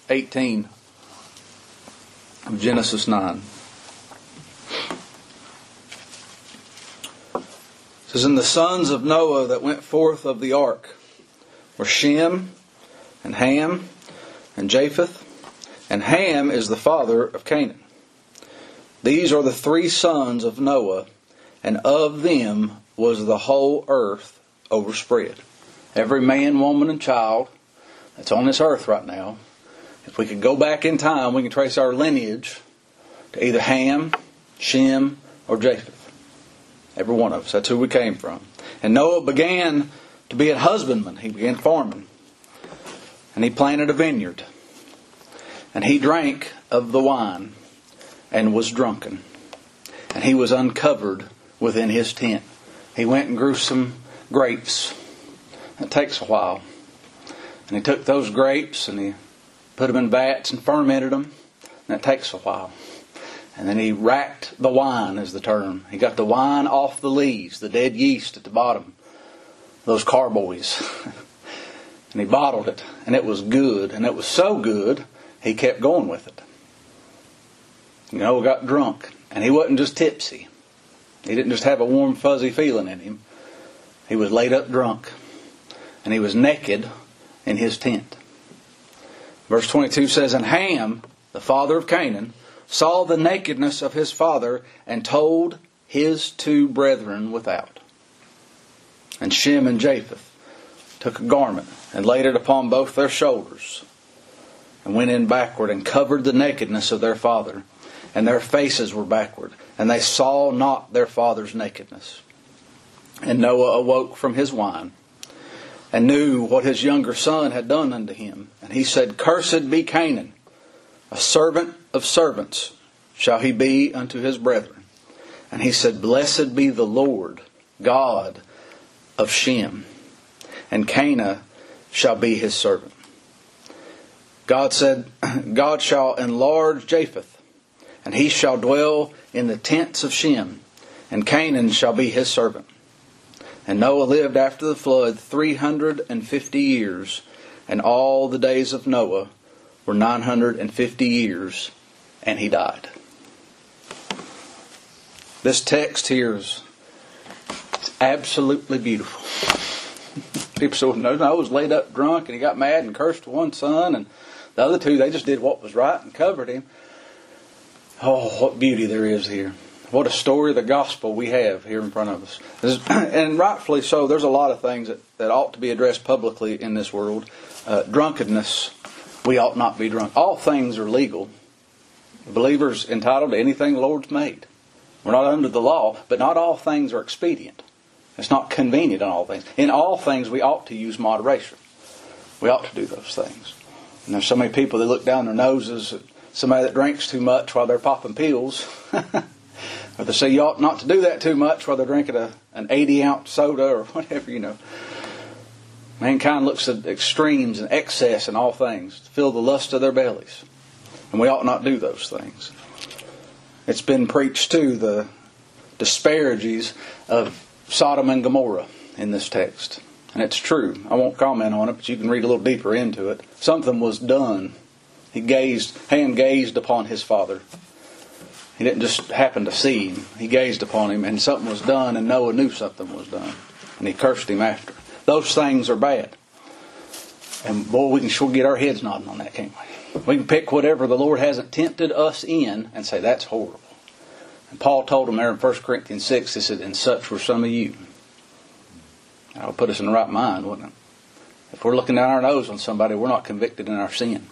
18 of Genesis 9. It says, "And the sons of Noah that went forth of the ark were Shem, and Ham, and Japheth. And Ham is the father of Canaan. These are the three sons of Noah, and of them was the whole earth overspread." Every man, woman, and child that's on this earth right now, if we could go back in time, we can trace our lineage to either Ham, Shem, or Japheth. Every one of us. That's who we came from. And Noah began to be a husbandman. He began farming. And he planted a vineyard. And he drank of the wine and was drunken. And he was uncovered within his tent. He went and grew some grapes. It takes a while. And he took those grapes and he put them in vats and fermented them. And it takes a while. And then he racked the wine, is the term. He got the wine off the lees, the dead yeast at the bottom, those carboys. And he bottled it. And it was good. And it was so good, he kept going with it. Noah got drunk. And he wasn't just tipsy. He didn't just have a warm, fuzzy feeling in him. He was laid up drunk. And he was naked in his tent. Verse 22 says, "And Ham, the father of Canaan, saw the nakedness of his father, and told his two brethren without. And Shem and Japheth took a garment, and laid it upon both their shoulders, and went in backward, and covered the nakedness of their father. And their faces were backward, and they saw not their father's nakedness. And Noah awoke from his wine, and knew what his younger son had done unto him. And he said, Cursed be Canaan, a servant of servants shall he be unto his brethren. And he said, Blessed be the Lord God of Shem, and Canaan shall be his servant. God said, God shall enlarge Japheth, and he shall dwell in the tents of Shem, and Canaan shall be his servant. And Noah lived after the flood 350 years, and all the days of Noah were 950 years, and he died." This text here is absolutely beautiful. People say, Noah was laid up drunk, and he got mad and cursed one son, and the other two, they just did what was right and covered him. Oh, what beauty there is here. What a story of the gospel we have here in front of us. And rightfully so, there's a lot of things that ought to be addressed publicly in this world. Drunkenness, we ought not be drunk. All things are legal. The believer's entitled to anything the Lord's made. We're not under the law, but not all things are expedient. It's not convenient in all things. In all things, we ought to use moderation. We ought to do those things. And there's so many people that look down their noses at somebody that drinks too much while they're popping pills. Or they say you ought not to do that too much while they're drinking an 80-ounce soda or whatever, Mankind looks at extremes and excess in all things to fill the lust of their bellies. And we ought not do those things. It's been preached too, the disparages of Sodom and Gomorrah in this text. And it's true. I won't comment on it, but you can read a little deeper into it. Something was done. Ham gazed upon his father. He didn't just happen to see him. He gazed upon him, and something was done, and Noah knew something was done. And he cursed him after. Those things are bad. And boy, we can sure get our heads nodding on that, can't we? We can pick whatever the Lord hasn't tempted us in and say, that's horrible. And Paul told them there in 1 Corinthians 6, he said, and such were some of you. That'll put us in the right mind, wouldn't it? If we're looking down our nose on somebody, we're not convicted in our sin.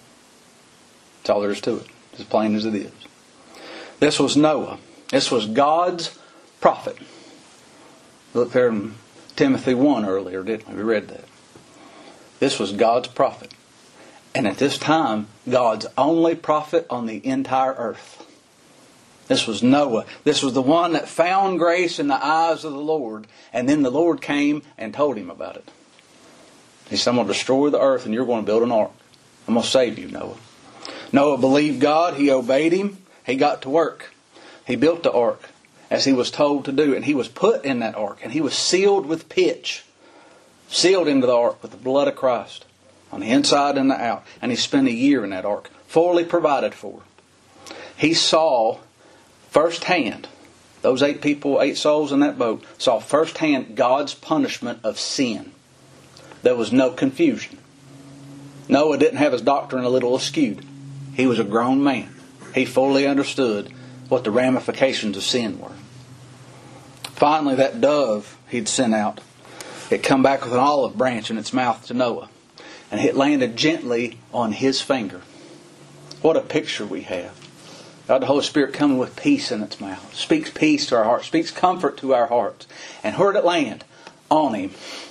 That's all there is to it. As plain as it is. This was Noah. This was God's prophet. We looked there in Timothy 1 earlier, didn't we? We read that. This was God's prophet. And at this time, God's only prophet on the entire earth. This was Noah. This was the one that found grace in the eyes of the Lord. And then the Lord came and told him about it. He said, I'm going to destroy the earth and you're going to build an ark. I'm going to save you, Noah. Noah believed God. He obeyed him. He got to work. He built the ark as he was told to do. And he was put in that ark. And he was sealed with pitch. Sealed into the ark with the blood of Christ. on the inside and the out. And he spent a year in that ark, fully provided for. He saw firsthand, those 8 people, 8 souls in that boat, saw firsthand God's punishment of sin. There was no confusion. Noah didn't have his doctrine a little askewed. He was a grown man. He fully understood what the ramifications of sin were. Finally, that dove he'd sent out, it come back with an olive branch in its mouth to Noah. And it landed gently on his finger. What a picture we have. God the Holy Spirit coming with peace in its mouth. Speaks peace to our hearts. Speaks comfort to our hearts. And where did it land? On him.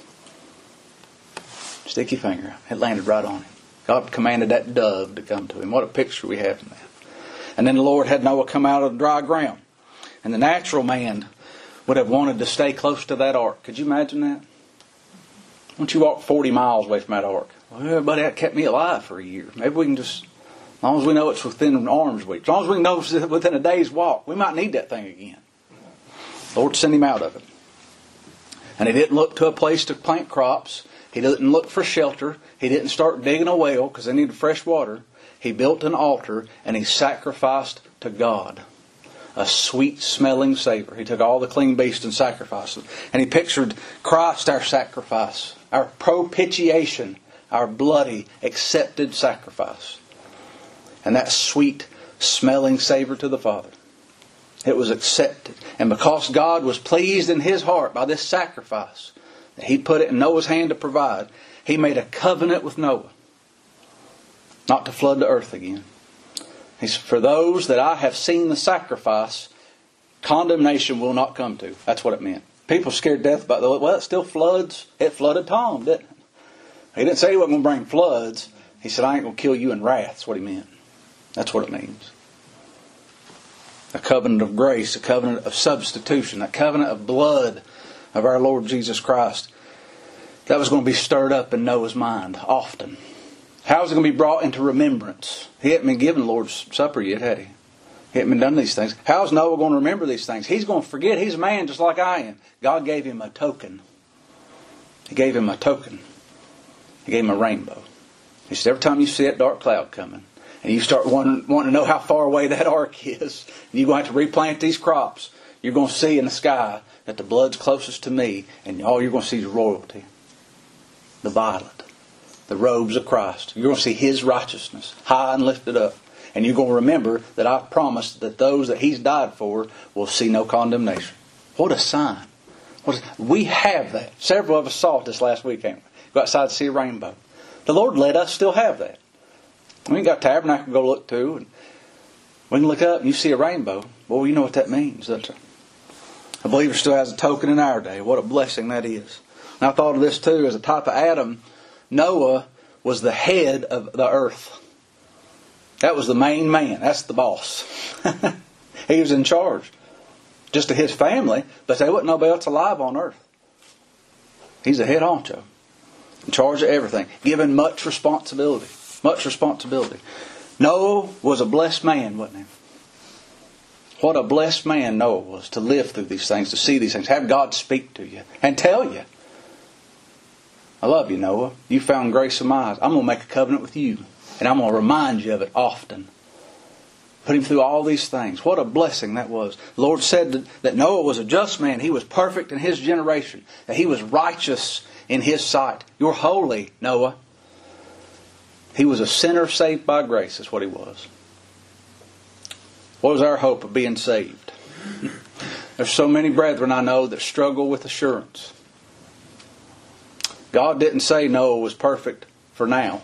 Sticky finger. It landed right on him. God commanded that dove to come to him. What a picture we have in that. And then the Lord had Noah come out of the dry ground. And the natural man would have wanted to stay close to that ark. Could you imagine that? Why don't you walk 40 miles away from that ark? Well, buddy, that kept me alive for a year. Maybe we can just, as long as we know it's within arm's reach, as long as we know it's within a day's walk, we might need that thing again. The Lord sent him out of it. And he didn't look to a place to plant crops. He didn't look for shelter. He didn't start digging a well because they needed fresh water. He built an altar and he sacrificed to God a sweet smelling savor. He took all the clean beasts and sacrificed them. And he pictured Christ, our sacrifice, our propitiation, our bloody accepted sacrifice. And that sweet smelling savor to the Father. It was accepted. And because God was pleased in His heart by this sacrifice, that He put it in Noah's hand to provide, He made a covenant with Noah not to flood the earth again. He said, for those that I have seen the sacrifice, condemnation will not come to. That's what it meant. People scared to death about the, well, it still floods. It flooded Tom, didn't it? He didn't say he wasn't going to bring floods. He said, I ain't going to kill you in wrath. That's what he meant. That's what it means. A covenant of grace, a covenant of substitution, a covenant of blood of our Lord Jesus Christ. That was going to be stirred up in Noah's mind often. How is it going to be brought into remembrance? He hadn't been given the Lord's Supper yet, had he? He hadn't been done these things. How is Noah going to remember these things? He's going to forget. He's a man just like I am. God gave him a token. He gave him a token. He gave him a rainbow. He said, every time you see that dark cloud coming, and you start wanting to know how far away that ark is, and you're going to have to replant these crops, you're going to see in the sky that the blood's closest to me, and all you're going to see is royalty. The violet. The robes of Christ. You're going to see His righteousness high and lifted up. And you're going to remember that I promised that those that He's died for will see no condemnation. What a sign. We have that. Several of us saw it this last week, haven't we? Go outside to see a rainbow. The Lord let us still have that. We ain't got tabernacle to go look to. And we can look up and you see a rainbow. Well, you know what that means, don't you? A believer still has a token in our day. What a blessing that is. And I thought of this too as a type of Adam. Noah was the head of the earth. That was the main man. That's the boss. He was in charge. Just to his family, but there wasn't nobody else alive on earth. He's the head honcho. In charge of everything. Given much responsibility. Much responsibility. Noah was a blessed man, wasn't he? What a blessed man Noah was to live through these things, to see these things, have God speak to you and tell you. I love you, Noah. You found grace in my eyes. I'm going to make a covenant with you. And I'm going to remind you of it often. Put him through all these things. What a blessing that was. The Lord said that Noah was a just man. He was perfect in his generation. That he was righteous in His sight. You're holy, Noah. He was a sinner saved by grace. That's what he was. What was our hope of being saved? There's so many brethren I know that struggle with assurance. God didn't say Noah was perfect for now.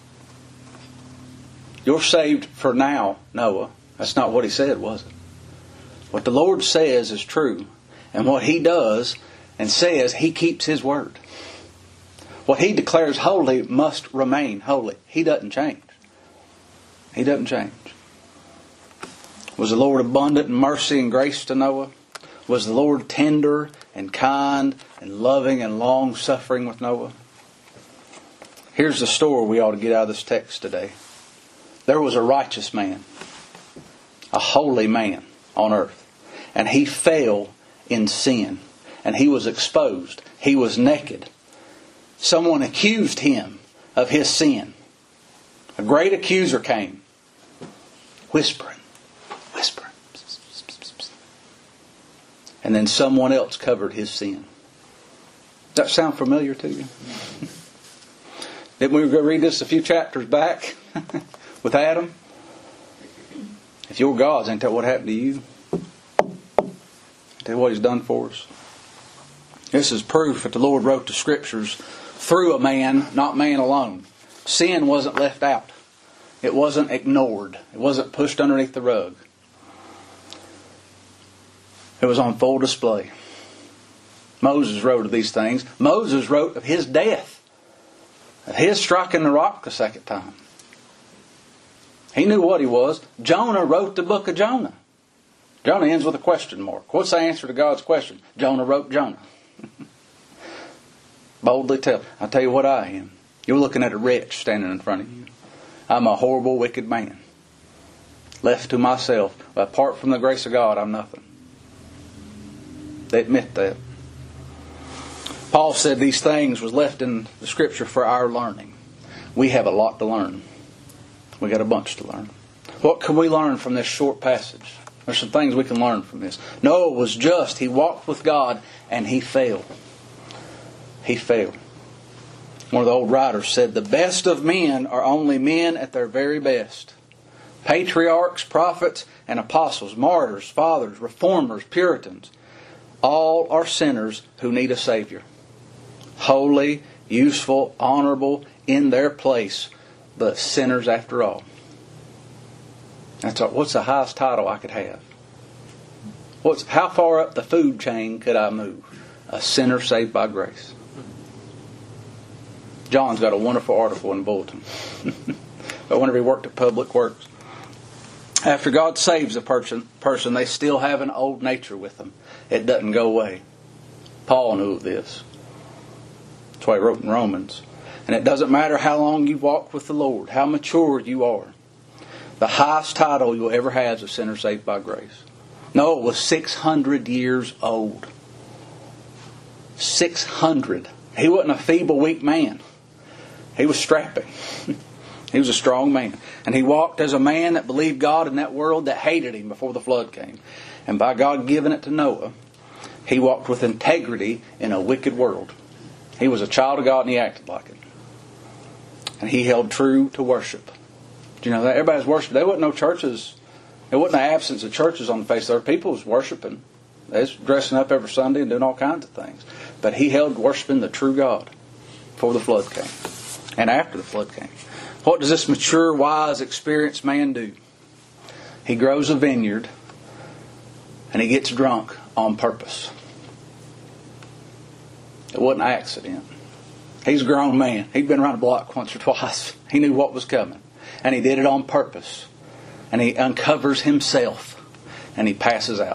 You're saved for now, Noah. That's not what He said, was it? What the Lord says is true. And what He does and says, He keeps His word. What He declares holy must remain holy. He doesn't change. He doesn't change. Was the Lord abundant in mercy and grace to Noah? Was the Lord tender and kind and loving and long-suffering with Noah? Here's the story we ought to get out of this text today. There was a righteous man, a holy man on earth, and he fell in sin, and he was exposed. He was naked. Someone accused him of his sin. A great accuser came, whispering. And then someone else covered his sin. Does that sound familiar to you? Didn't we read this a few chapters back with Adam? If you're God's, ain't that what happened to you? Ain't that what He's done for us? This is proof that the Lord wrote the Scriptures through a man, not man alone. Sin wasn't left out. It wasn't ignored. It wasn't pushed underneath the rug. It was on full display. Moses wrote of these things. Moses wrote of his death, of his striking the rock the second time. He knew what he was. Jonah wrote the book of Jonah. Jonah ends with a question mark. What's the answer to God's question? Jonah wrote Jonah. Boldly tell. I'll tell you what I am. You're looking at a wretch standing in front of you. I'm a horrible, wicked man. Left to myself. Apart from the grace of God, I'm nothing. They admit that. Paul said these things was left in the Scripture for our learning. We have a lot to learn. We got a bunch to learn. What can we learn from this short passage? There's some things we can learn from this. Noah was just. He walked with God and he failed. He failed. One of the old writers said, the best of men are only men at their very best. Patriarchs, prophets, and apostles, martyrs, fathers, reformers, Puritans, all are sinners who need a Savior. Holy, useful, honorable, in their place, but sinners after all. What's the highest title I could have? How far up the food chain could I move? A sinner saved by grace. John's got a wonderful article in the bulletin. But whenever he worked at Public Works. After God saves a person, they still have an old nature with them. It doesn't go away. Paul knew this. That's why he wrote in Romans. And it doesn't matter how long you've walked with the Lord, how mature you are. The highest title you'll ever have is a sinner saved by grace. Noah was 600 years old. 600. He wasn't a feeble, weak man. He was strapping. He was a strong man. And he walked as a man that believed God in that world that hated him before the flood came. And by God giving it to Noah, he walked with integrity in a wicked world. He was a child of God and he acted like it. And he held true to worship. Do you know that? Everybody's worshiping. There wasn't no churches. There wasn't an absence of churches on the face of the earth. People was worshiping. They was dressing up every Sunday and doing all kinds of things. But he held worshiping the true God before the flood came. And after the flood came. What does this mature, wise, experienced man do? He grows a vineyard and he gets drunk on purpose. It wasn't an accident. He's a grown man. He'd been around the block once or twice. He knew what was coming. And he did it on purpose. And he uncovers himself. And he passes out.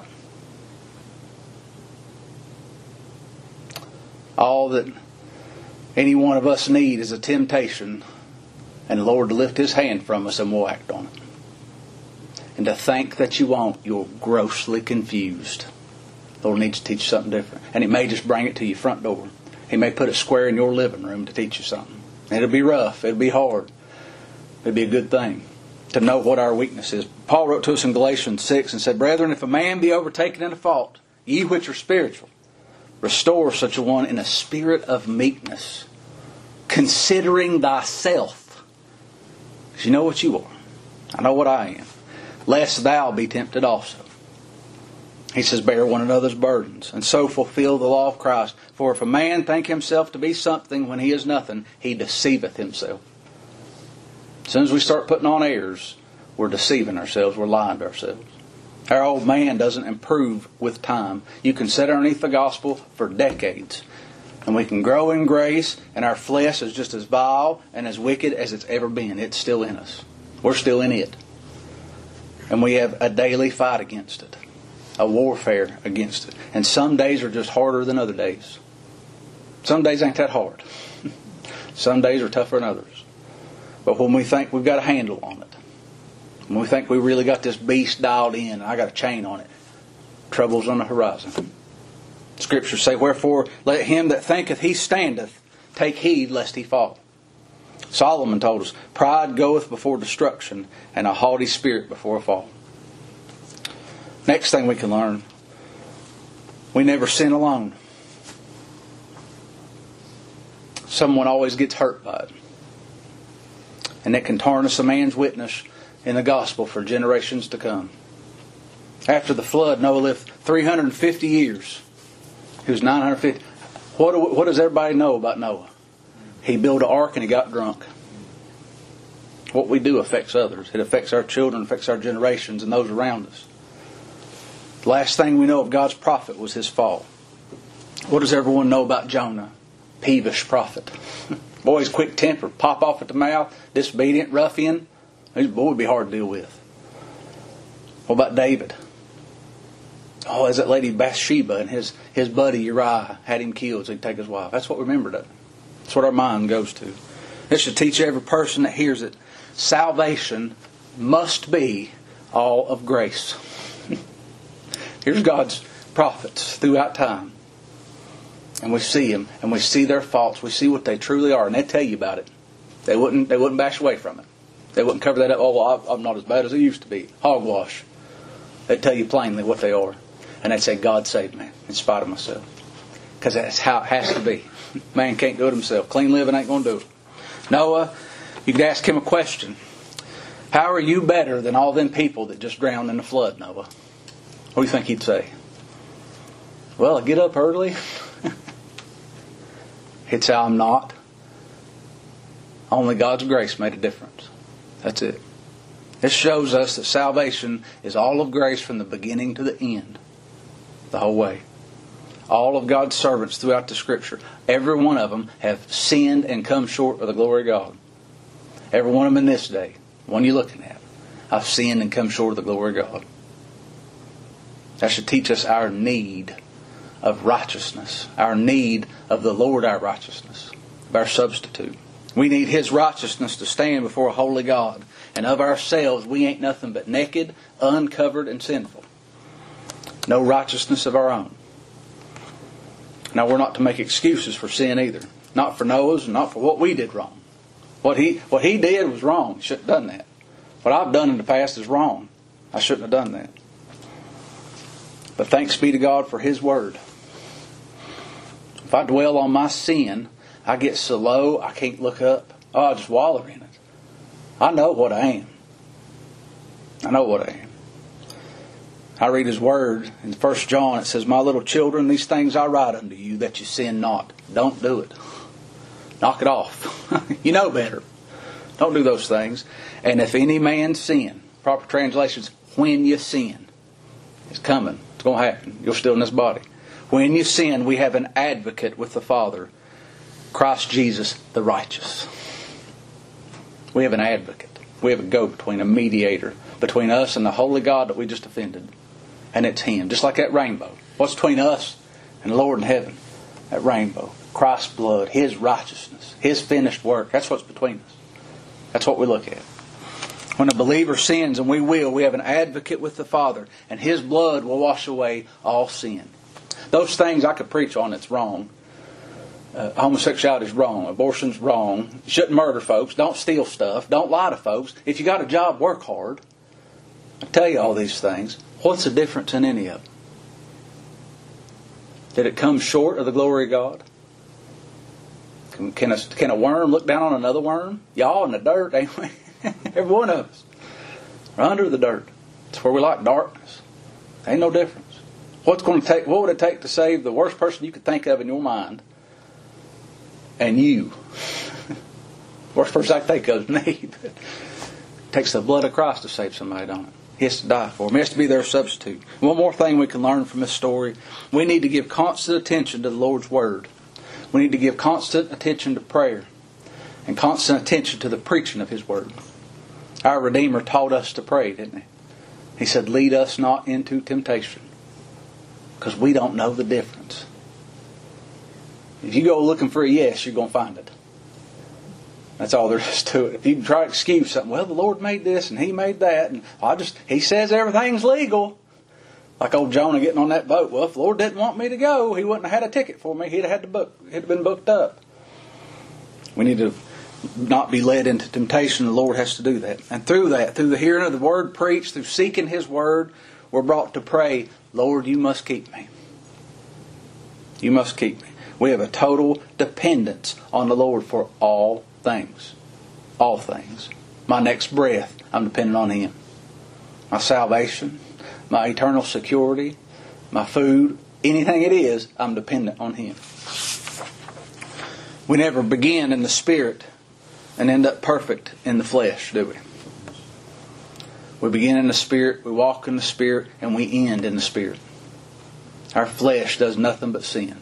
All that any one of us need is a temptation and the Lord to lift His hand from us and we'll act on it. And to think that you won't, you're grossly confused. The Lord needs to teach you something different. And He may just bring it to your front door. He may put it square in your living room to teach you something. And it'll be rough. It'll be hard. It'll be a good thing to know what our weakness is. Paul wrote to us in Galatians 6 and said, Brethren, if a man be overtaken in a fault, ye which are spiritual, restore such a one in a spirit of meekness, considering thyself. Because you know what you are. I know what I am. Lest thou be tempted also. He says, bear one another's burdens, and so fulfill the law of Christ. For if a man think himself to be something when he is nothing, he deceiveth himself. As soon as we start putting on airs, we're deceiving ourselves, we're lying to ourselves. Our old man doesn't improve with time. You can sit underneath the gospel for decades, and we can grow in grace, and our flesh is just as vile and as wicked as it's ever been. It's still in us. We're still in it. And we have a daily fight against it. A warfare against it. And some days are just harder than other days. Some days ain't that hard. Some days are tougher than others. But when we think we've got a handle on it, when we think we really got this beast dialed in, and I got a chain on it, trouble's on the horizon. Scriptures say, wherefore let him that thinketh he standeth take heed lest he fall. Solomon told us, pride goeth before destruction, and a haughty spirit before a fall. Next thing we can learn, we never sin alone. Someone always gets hurt by it. And it can tarnish a man's witness in the gospel for generations to come. After the flood, Noah lived 350 years. He was 950. What does everybody know about Noah? He built an ark and he got drunk. What we do affects others. It affects our children, affects our generations and those around us. The last thing we know of God's prophet was his fall. What does everyone know about Jonah? Peevish prophet. Boy's quick-tempered, pop off at the mouth, disobedient, ruffian. This boy would be hard to deal with. What about David? Oh, there's that lady Bathsheba and his buddy Uriah had him killed so he'd take his wife. That's what we remember. That's what our mind goes to. This should teach every person that hears it. Salvation must be all of grace. Here's God's prophets throughout time. And we see them, and we see their faults. We see what they truly are, and they tell you about it. They wouldn't bash away from it. They wouldn't cover that up. Oh, well, I'm not as bad as I used to be. Hogwash. They'd tell you plainly what they are. And they'd say, God saved me in spite of myself. Because that's how it has to be. Man can't do it himself. Clean living ain't going to do it. Noah, you could ask him a question. How are you better than all them people that just drowned in the flood, Noah? What do you think he'd say? Well, I get up early. He'd say, I'm not. Only God's grace made a difference. That's it. This shows us that salvation is all of grace from the beginning to the end. The whole way. All of God's servants throughout the Scripture, every one of them have sinned and come short of the glory of God. Every one of them in this day, the one you're looking at, I've sinned and come short of the glory of God. That should teach us our need of righteousness, our need of the Lord our righteousness, of our substitute. We need His righteousness to stand before a holy God. And of ourselves, we ain't nothing but naked, uncovered, and sinful. No righteousness of our own. Now, we're not to make excuses for sin either. Not for Noah's and not for what we did wrong. What he did was wrong. He shouldn't have done that. What I've done in the past is wrong. I shouldn't have done that. But thanks be to God for His Word. If I dwell on my sin, I get so low I can't look up. Oh, I just wallow in it. I know what I am. I know what I am. I read His Word in 1 John. It says, my little children, these things I write unto you that you sin not. Don't do it. Knock it off. You know better. Don't do those things. And if any man sin, proper translations, when you sin, it's coming. It's going to happen. You're still in this body. When you sin, we have an advocate with the Father, Christ Jesus the righteous. We have an advocate. We have a go-between, a mediator between us and the holy God that we just offended. And it's Him. Just like that rainbow. What's between us and the Lord in heaven? That rainbow. Christ's blood. His righteousness. His finished work. That's what's between us. That's what we look at. When a believer sins, and we have an advocate with the Father. And His blood will wash away all sin. Those things I could preach on that's wrong. Homosexuality is wrong. Abortion's wrong. You shouldn't murder folks. Don't steal stuff. Don't lie to folks. If you got a job, work hard. I tell you all these things. What's the difference in any of them? Did it come short of the glory of God? Can a worm look down on another worm? Y'all in the dirt, ain't we? Every one of us are under the dirt. It's where we like darkness. Ain't no difference. What would it take to save the worst person you could think of in your mind? And you. Worst person I can think of is me. It takes the blood of Christ to save somebody, don't it? He has to die for them. He has to be their substitute. One more thing we can learn from this story. We need to give constant attention to the Lord's Word. We need to give constant attention to prayer. And constant attention to the preaching of His Word. Our Redeemer taught us to pray, didn't He? He said, lead us not into temptation. Because we don't know the difference. If you go looking for a yes, you're going to find it. That's all there is to it. If you try to excuse something, well, the Lord made this and He made that, and He says everything's legal. Like old Jonah getting on that boat. Well, if the Lord didn't want me to go, He wouldn't have had a ticket for me. He'd have had to book. It'd have been booked up. We need to not be led into temptation. The Lord has to do that. And through that, through the hearing of the Word preached, through seeking His Word, we're brought to pray, Lord, you must keep me. You must keep me. We have a total dependence on the Lord for all things. All things. My next breath, I'm dependent on Him. My salvation, my eternal security, my food, anything it is, I'm dependent on Him. We never begin in the Spirit and end up perfect in the flesh, do we? We begin in the Spirit, we walk in the Spirit, and we end in the Spirit. Our flesh does nothing but sin.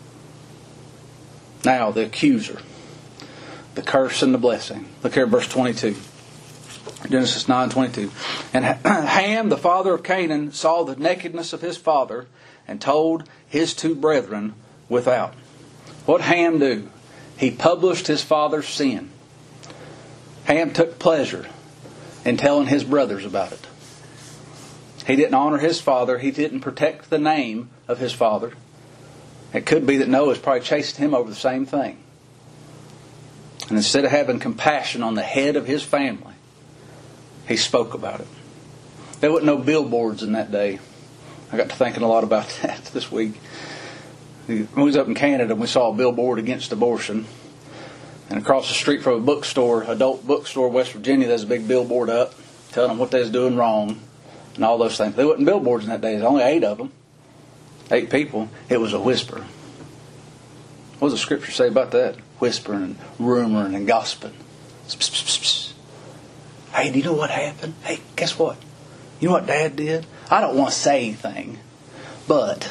Now, the accuser, the curse and the blessing. Look here at verse 22. Genesis 9:22. And Ham, the father of Canaan, saw the nakedness of his father and told his two brethren without. What did Ham do? He published his father's sin. Ham took pleasure in telling his brothers about it. He didn't honor his father. He didn't protect the name of his father. It could be that Noah's probably chased him over the same thing. And instead of having compassion on the head of his family, he spoke about it. There wasn't no billboards in that day. I got to thinking a lot about that this week. When we was up in Canada, we saw a billboard against abortion. And across the street from a bookstore, adult bookstore, West Virginia, there's a big billboard up telling them what they was doing wrong and all those things. There wasn't billboards in that day. There's only 8 of them. 8 people. It was a whisper. What does the Scripture say about that? Whispering and rumoring and gossiping. Psst, psst, psst, psst. Hey, do you know what happened? Hey, guess what? You know what Dad did? I don't want to say anything, but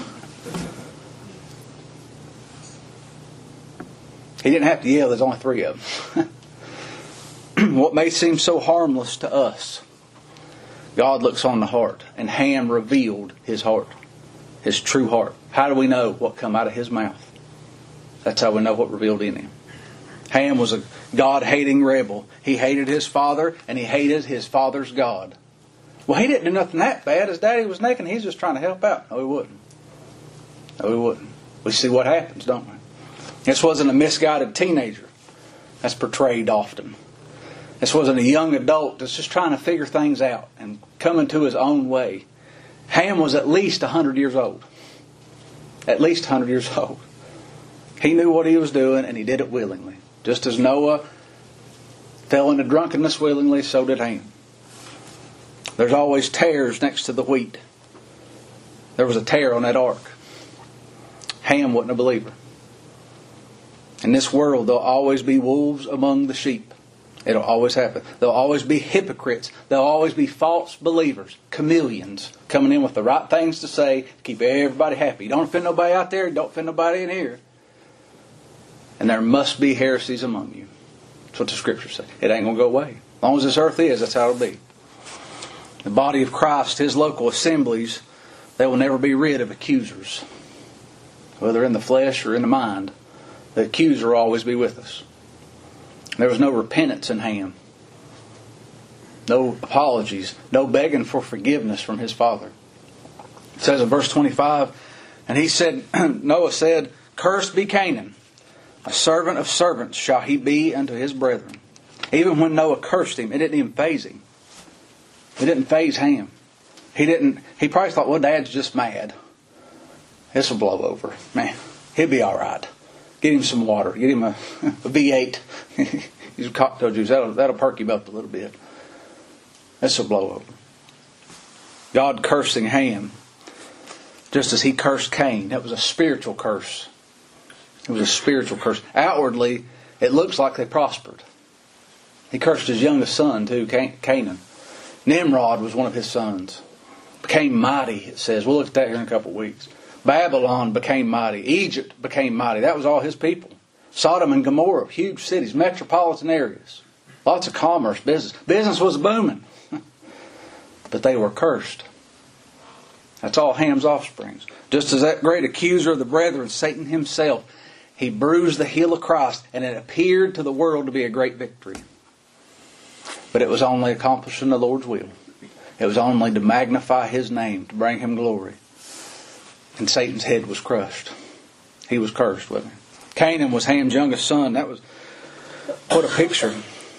he didn't have to yell. There's only 3 of them. What may seem so harmless to us, God looks on the heart, and Ham revealed his heart, his true heart. How do we know what come out of his mouth? That's how we know what revealed in him. Ham was a God-hating rebel. He hated his father, and he hated his father's God. Well, he didn't do nothing that bad. His daddy was naked, and he's just trying to help out. No, he wouldn't. No, he wouldn't. We see what happens, don't we? This wasn't a misguided teenager. That's portrayed often. This wasn't a young adult that's just trying to figure things out and coming to his own way. Ham was at least 100 years old. At least 100 years old. He knew what he was doing, and he did it willingly. Just as Noah fell into drunkenness willingly, so did Ham. There's always tares next to the wheat. There was a tare on that ark. Ham wasn't a believer. In this world, there'll always be wolves among the sheep. It'll always happen. There'll always be hypocrites. There'll always be false believers, chameleons, coming in with the right things to say to keep everybody happy. You don't offend nobody out there, you don't offend nobody in here. And there must be heresies among you. That's what the Scriptures say. It ain't going to go away. As long as this earth is, that's how it'll be. The body of Christ, His local assemblies, they will never be rid of accusers. Whether in the flesh or in the mind, the accuser will always be with us. There was no repentance in Ham. No apologies. No begging for forgiveness from his father. It says in verse 25, and he said, Noah said, Cursed be Canaan. A servant of servants shall he be unto his brethren. Even when Noah cursed him, it didn't even faze him. It didn't faze Ham. He probably thought, well, Dad's just mad. This will blow over. Man, he'll be all right. Get him some water. Get him a V8. Use cocktail juice. That'll perk him up a little bit. This will blow over. God cursing Ham, just as He cursed Cain. That was a spiritual curse. It was a spiritual curse. Outwardly, it looks like they prospered. He cursed his youngest son too, Canaan. Nimrod was one of his sons. Became mighty, it says. We'll look at that here in a couple of weeks. Babylon became mighty. Egypt became mighty. That was all his people. Sodom and Gomorrah, huge cities, metropolitan areas. Lots of commerce, business. Business was booming. But they were cursed. That's all Ham's offsprings. Just as that great accuser of the brethren, Satan himself, he bruised the heel of Christ, and it appeared to the world to be a great victory. But it was only accomplishing the Lord's will. It was only to magnify His name, to bring Him glory. And Satan's head was crushed. He was cursed, wasn't he? Canaan was Ham's youngest son. That was What a picture.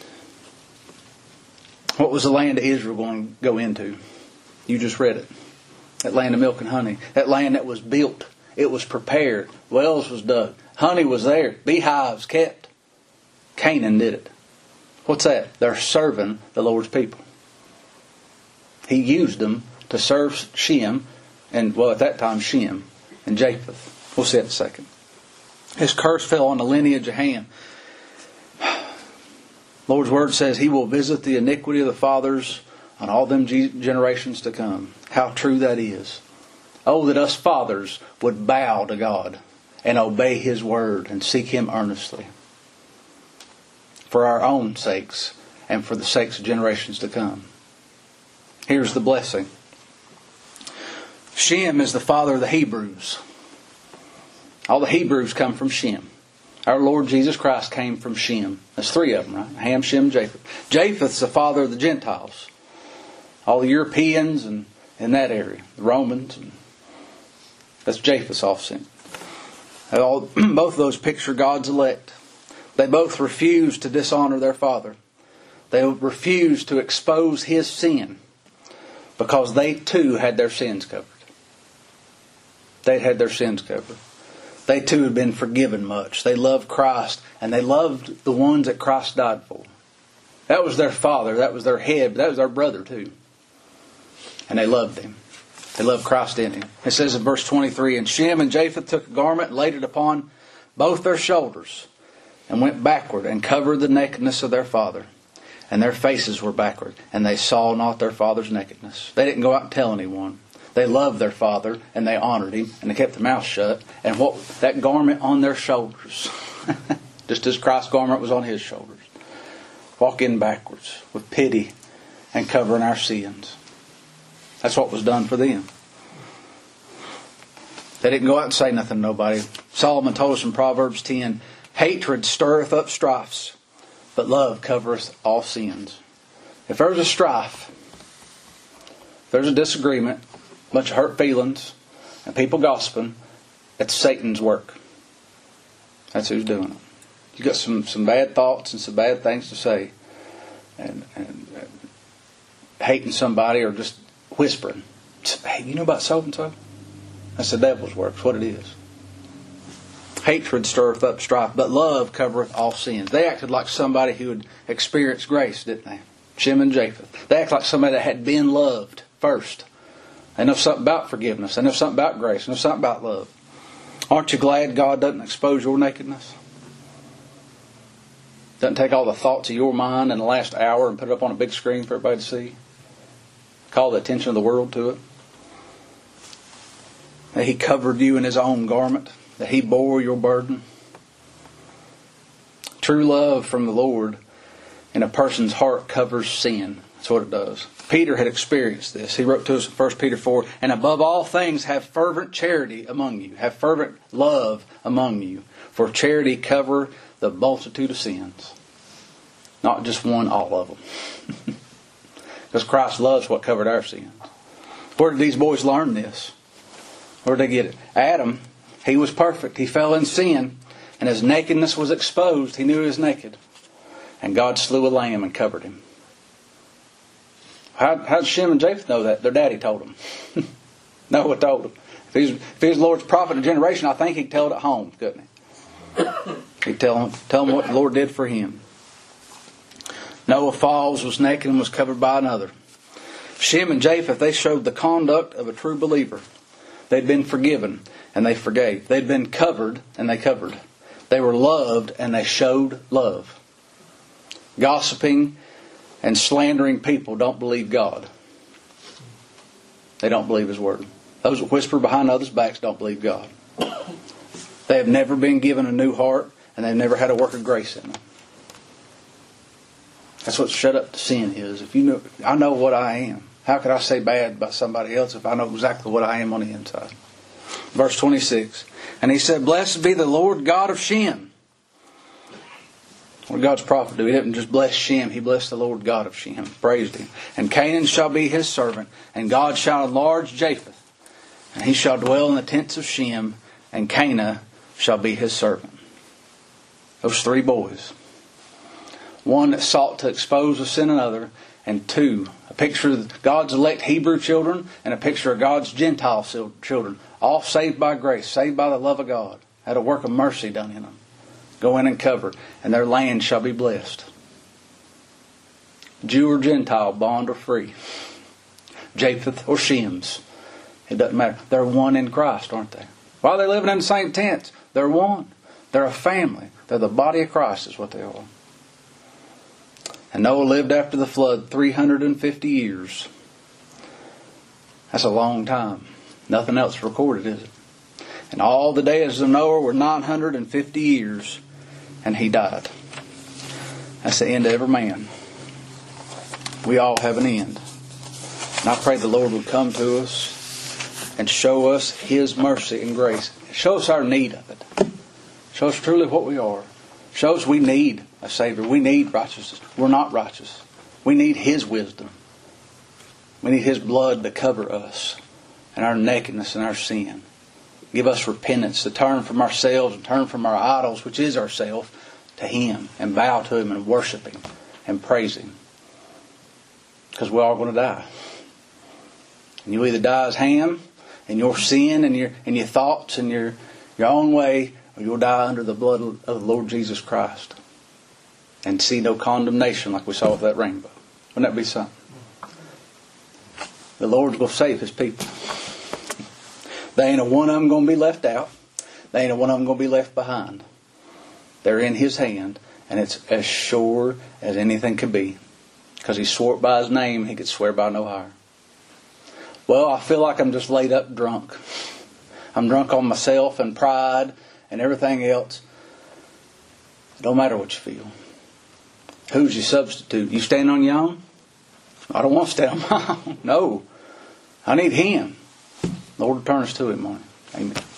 What was the land of Israel going to go into? You just read it. That land of milk and honey. That land that was built. It was prepared. Wells was dug. Honey was there. Beehives kept. Canaan did it. What's that? They're serving the Lord's people. He used them to serve Shem, and at that time Shem and Japheth. We'll see it in a second. His curse fell on the lineage of Ham. Lord's word says He will visit the iniquity of the fathers on all them generations to come. How true that is. Oh, that us fathers would bow to God and obey His word and seek Him earnestly, for our own sakes and for the sakes of generations to come. Here's the blessing. Shem is the father of the Hebrews. All the Hebrews come from Shem. Our Lord Jesus Christ came from Shem. There's three of them, right? Ham, Shem, Japheth. Japheth's the father of the Gentiles. All the Europeans and in that area. The Romans. That's Japheth's offspring. Both of those picture God's elect. They both refused to dishonor their father. They refused to expose his sin because they too had their sins covered. They had their sins covered. They too had been forgiven much. They loved Christ, and they loved the ones that Christ died for. That was their father. That was their head. But that was their brother too. And they loved him. They loved Christ in him. It says in verse 23, And Shem and Japheth took a garment and laid it upon both their shoulders, and went backward, and covered the nakedness of their father. And their faces were backward, and they saw not their father's nakedness. They didn't go out and tell anyone. They loved their father, and they honored him, and they kept their mouth shut. And what that garment on their shoulders, just as Christ's garment was on his shoulders, walking backwards with pity and covering our sins. That's what was done for them. They didn't go out and say nothing to nobody. Solomon told us in Proverbs 10, Hatred stirreth up strifes, but love covereth all sins. If there's a strife, if there's a disagreement, a bunch of hurt feelings, and people gossiping, it's Satan's work. That's who's doing it. You got some bad thoughts and some bad things to say, and hating somebody or just whispering. Hey, you know about so and so? That's the devil's work. That's what it is. Hatred stirreth up strife, but love covereth all sins. They acted like somebody who had experienced grace, didn't they? Shem and Japheth. They acted like somebody that had been loved first. They know something about forgiveness. They know something about grace. They know something about love. Aren't you glad God doesn't expose your nakedness? Doesn't take all the thoughts of your mind in the last hour and put it up on a big screen for everybody to see? Call the attention of the world to it? That He covered you in His own garment. That He bore your burden. True love from the Lord in a person's heart covers sin. That's what it does. Peter had experienced this. He wrote to us in 1 Peter 4, And above all things have fervent charity among you. Have fervent love among you. For charity cover the multitude of sins. Not just one, all of them. Because Christ loves what covered our sins. Where did these boys learn this? Where did they get it? Adam, he was perfect. He fell in sin. And his nakedness was exposed. He knew he was naked. And God slew a lamb and covered him. How did Shem and Japheth know that? Their daddy told them. Noah told them. If he was the Lord's prophet of generation, I think he'd tell it at home, couldn't he? He'd tell them what the Lord did for him. Noah falls, was naked, and was covered by another. Shem and Japheth, they showed the conduct of a true believer. They'd been forgiven, and they forgave. They'd been covered, and they covered. They were loved, and they showed love. Gossiping and slandering people don't believe God. They don't believe His Word. Those that whisper behind others' backs don't believe God. They have never been given a new heart, and they've never had a work of grace in them. That's what shut up to sin is. If you know, I know what I am. How could I say bad about somebody else if I know exactly what I am on the inside? Verse 26. And he said, Blessed be the Lord God of Shem. What did God's prophet do? He didn't just bless Shem. He blessed the Lord God of Shem. Praised Him. And Canaan shall be his servant. And God shall enlarge Japheth. And he shall dwell in the tents of Shem. And Canaan shall be his servant. Those three boys. One that sought to expose the sin of another, and two, a picture of God's elect Hebrew children and a picture of God's Gentile children, all saved by grace, saved by the love of God, had a work of mercy done in them. Go in and cover, and their land shall be blessed. Jew or Gentile, bond or free, Japheth or Shem's, it doesn't matter. They're one in Christ, aren't they? While they're living in the same tents, they're one. They're a family. They're the body of Christ is what they are. And Noah lived after the flood 350 years. That's a long time. Nothing else recorded, is it? And all the days of Noah were 950 years, and he died. That's the end of every man. We all have an end. And I pray the Lord would come to us and show us His mercy and grace. Show us our need of it. Show us truly what we are. Show us we need a Savior. We need righteousness. We're not righteous. We need His wisdom. We need His blood to cover us and our nakedness and our sin. Give us repentance to turn from ourselves and turn from our idols, which is ourself, to Him and bow to Him and worship Him and praise Him. Because we're all going to die. And you either die as Ham in your sin and your thoughts and your own way, or you'll die under the blood of the Lord Jesus Christ and see no condemnation like we saw with that rainbow. Wouldn't that be something? The Lord's going to save His people. There ain't a one of them going to be left out. There ain't a one of them going to be left behind. They're in His hand, and it's as sure as anything could be. Because He swore it by His name, He could swear by no higher. Well, I feel like I'm just laid up drunk. I'm drunk on myself and pride and everything else. It don't matter what you feel. Who's your substitute? You stand on your own? I don't want to stand on my own. No. I need Him. Lord, turn us to Him, Lord. Amen.